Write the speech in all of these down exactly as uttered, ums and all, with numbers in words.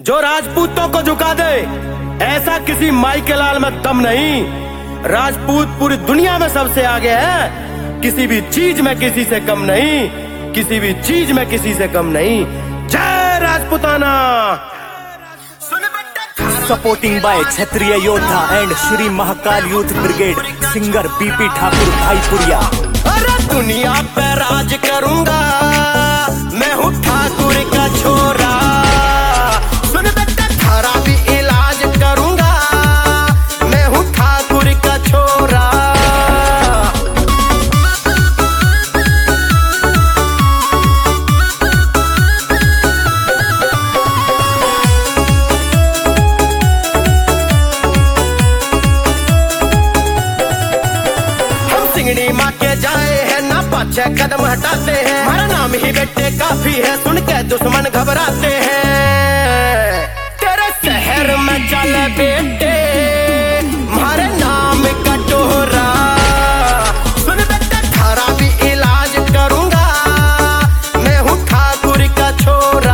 जो राजपूतों को झुका दे, ऐसा किसी माई के लाल में दम नहीं। राजपूत पूरी दुनिया में सबसे आगे है, किसी भी चीज में किसी से कम नहीं, किसी भी चीज में किसी से कम नहीं। जय Rajputana. Supporting by Kshatriya Yoddha and Shri Mahakal youth brigade, singer BP Thakur Bhaipuriya. अरे दुनिया पे राज करूंगा, मैं हूँ ठाकुर का छोरा। सुन बेटा थारा भी इलाज करूंगा, मैं हूँ ठाकुर का छोरा। सिंगड़ी माँ के जाए हैं ना, पाँच छह कदम हटाते हैं। हमारा नाम ही बेटे काफी है, सुन के दुश्मन घबराते हैं। तेरे शहर में चले बेटे हमारे नाम का टोरा। सुन बेटे थारा भी इलाज करूंगा, मैं हूँ ठाकुर का छोरा।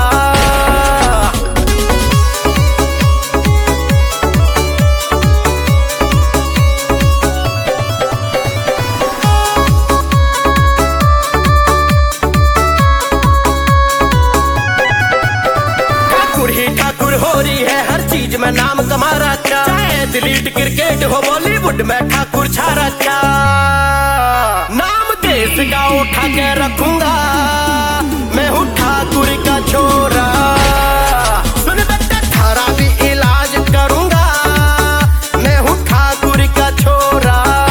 ठाकुर हो रही है हर चीज में नाम कमा रखा, चाहे दिलीट क्रिकेट हो बॉलीवुड में ठाकुर छा रखा। नाम देश का उठा के रखूंगा, मैं हूँ ठाकुर का छोरा। सुन बेटा थारा भी इलाज करूंगा, मैं हूँ ठाकुर का छोरा।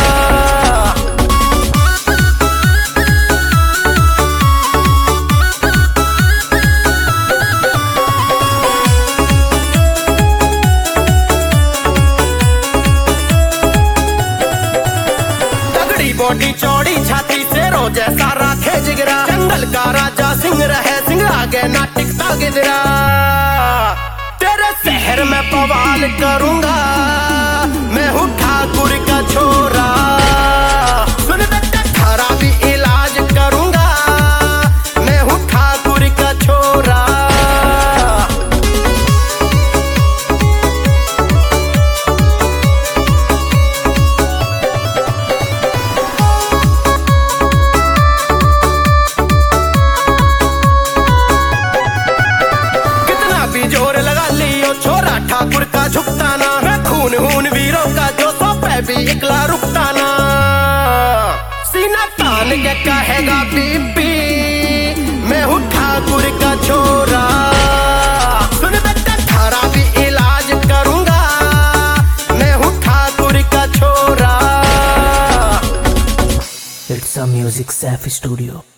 बॉडी चौड़ी छाती से रो जैसा राखे जिगरा, जंगल का राजा सिंह रहे सिंह आगे ना टिकता गिदरा। तेरे शहर में बवाल करूंगा, मैं हूँ ठाकुर का छोरा। सुन बेटा थारा भी इलाज करूंगा, मैं हूँ ठाकुर का छोरा। जोर लगा लियो छोरा ठाकुर का झुकता ना, मैं खून हून वीरों का जो सौ पे भी इकला रुकता ना। सीना तान के कहेगा बीपी, मैं हूँ ठाकुर का छोरा। सुन बेटा थारा भी इलाज करूंगा, मैं हूँ ठाकुर का छोरा। It's a music Saif studio.